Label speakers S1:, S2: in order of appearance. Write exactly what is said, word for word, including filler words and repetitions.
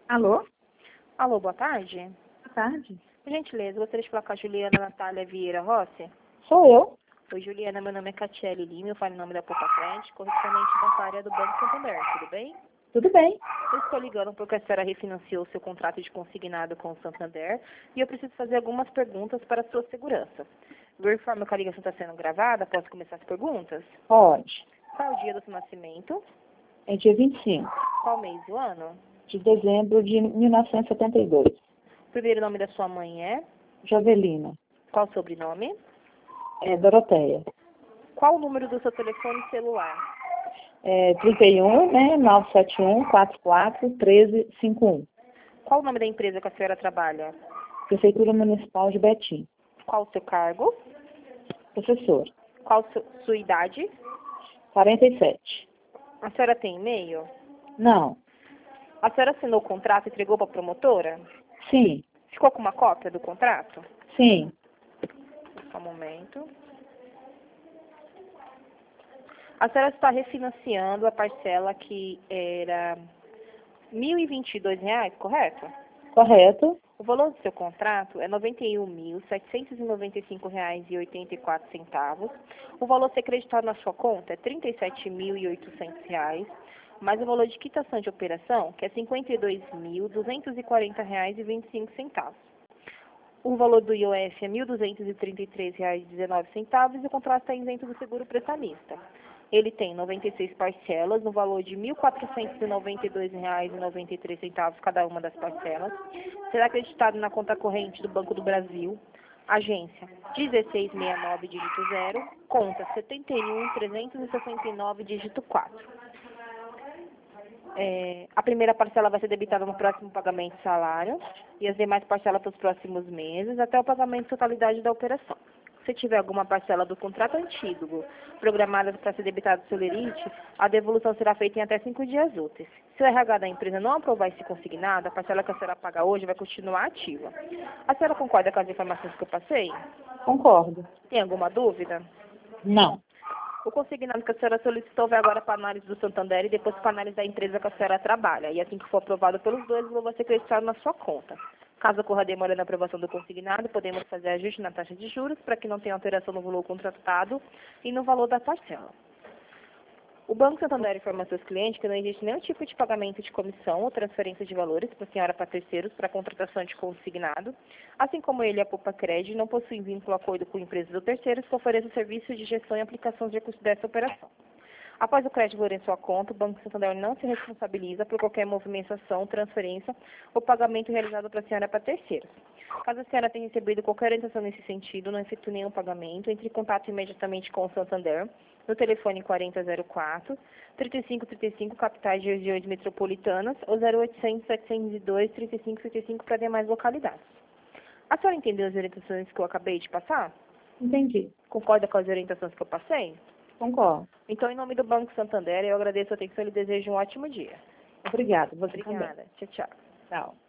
S1: Alô?
S2: Alô, boa tarde.
S1: Boa tarde.
S2: Por gentileza, gostaria de falar com a Juliana Natália Vieira Rossi.
S1: Sou eu.
S2: Oi, Juliana, meu nome é Catiele Lima, eu falo em nome da Poupa Crédito, correspondente bancária do Banco Santander, tudo bem?
S1: Tudo bem?
S2: Eu estou ligando porque a senhora refinanciou seu contrato de consignado com o Santander e eu preciso fazer algumas perguntas para a sua segurança. Verificar que a ligação está sendo gravada, posso começar as perguntas?
S1: Pode.
S2: Qual é o dia do seu nascimento?
S1: É dia vinte e cinco
S2: Qual mês do ano?
S1: de dezembro de mil novecentos e setenta e dois.
S2: O primeiro nome da sua mãe é?
S1: Jovelina.
S2: Qual o sobrenome?
S1: É Doroteia.
S2: Qual o número do seu telefone celular?
S1: É trinta e um, né? nove sete um, quatro quatro, um três cinco um.
S2: Qual o nome da empresa que a senhora trabalha?
S1: Prefeitura Municipal de Betim.
S2: Qual o seu cargo?
S1: Professor.
S2: Qual su- sua idade?
S1: quarenta e sete.
S2: A senhora tem e-mail?
S1: Não.
S2: A senhora assinou o contrato e entregou para a promotora?
S1: Sim.
S2: Ficou com uma cópia do contrato?
S1: Sim.
S2: Só um momento. A senhora está refinanciando a parcela que era mil e vinte e dois reais, correto?
S1: Correto.
S2: O valor do seu contrato é noventa e um mil, setecentos e noventa e cinco reais e oitenta e quatro centavos. O valor a ser creditado na sua conta é trinta e sete mil e oitocentos reais, mais o valor de quitação de operação, que é cinquenta e dois mil, duzentos e quarenta reais e vinte e cinco centavos. O valor do I O F é mil duzentos e trinta e três reais e dezenove centavos e o contrato está isento do seguro prestamista. Ele tem noventa e seis parcelas no valor de mil quatrocentos e noventa e dois reais e noventa e três centavos cada uma das parcelas. Será acreditado na conta corrente do Banco do Brasil, agência dezesseis sessenta e nove, dígito zero, conta setenta e um, trezentos e sessenta e nove, dígito quatro. É, a primeira parcela vai ser debitada no próximo pagamento de salário e as demais parcelas para os próximos meses, até o pagamento de totalidade da operação. Se tiver alguma parcela do contrato antigo programada para ser debitada do Celerite, a devolução será feita em até cinco dias úteis. Se o R H da empresa não aprovar esse consignado, a parcela que a senhora paga hoje vai continuar ativa. A senhora concorda com as informações que eu passei?
S1: Concordo.
S2: Tem alguma dúvida?
S1: Não.
S2: O consignado que a senhora solicitou vai agora para a análise do Santander e depois para a análise da empresa que a senhora trabalha. E assim que for aprovado pelos dois, o valor vai ser creditado na sua conta. Caso ocorra demora na aprovação do consignado, podemos fazer ajuste na taxa de juros para que não tenha alteração no valor contratado e no valor da parcela. O Banco Santander informa aos seus clientes que não existe nenhum tipo de pagamento de comissão ou transferência de valores para a senhora para terceiros para contratação de consignado, assim como ele e a Poupa Crédito não possuem vínculo ou acordo com empresas ou terceiros que ofereçam serviços de gestão e aplicação de recursos dessa operação. Após o crédito valor em sua conta, o Banco Santander não se responsabiliza por qualquer movimentação, transferência ou pagamento realizado para a senhora para terceiros. Caso a senhora tenha recebido qualquer orientação nesse sentido, não efetue nenhum pagamento, entre em contato imediatamente com o Santander, no telefone quarenta zero quatro, trinta e cinco trinta e cinco, capitais de regiões metropolitanas, ou zero oitocentos, setecentos e dois, trinta e cinco trinta e cinco para demais localidades. A senhora entendeu as orientações que eu acabei de passar?
S1: Entendi.
S2: Concorda com as orientações que eu passei?
S1: Concordo.
S2: Então, em nome do Banco Santander, eu agradeço a atenção e lhe desejo um ótimo dia.
S1: Obrigada. Você
S2: Obrigada. Tchau, tchau.
S1: também. Tchau.